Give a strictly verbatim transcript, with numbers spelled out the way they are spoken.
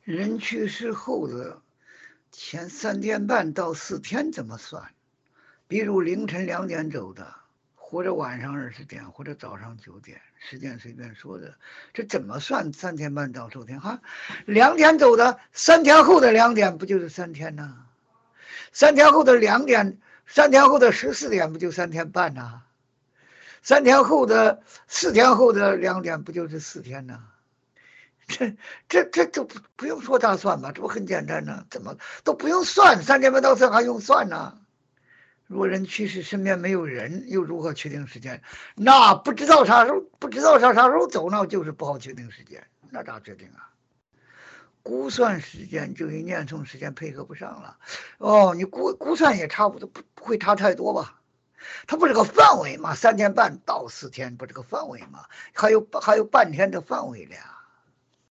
人去世后的前三天半到四天怎么算？比如凌晨两点走的，或者晚上二十点，或者早上九点，时间随便说的，这怎么算三天半到四天？哈，两点走的，三天后的两点不就是三天呢？三天后的两点，三天后的十四点不就三天半呢？三天后的四天后的两点不就是四天呢？这这这就不不用说大算吧，这不很简单呢？怎么都不用算，三天半到四还用算呢？如果人去世，身边没有人，又如何确定时间？那不知道啥时候，不知道啥啥时候走，那就是不好确定时间。那咋确定啊？估算时间就与念诵时间配合不上了。哦，你估估算也差不多，不不会差太多吧？它不是个范围嘛？三天半到四天不是个范围嘛？还有还有半天的范围了呀。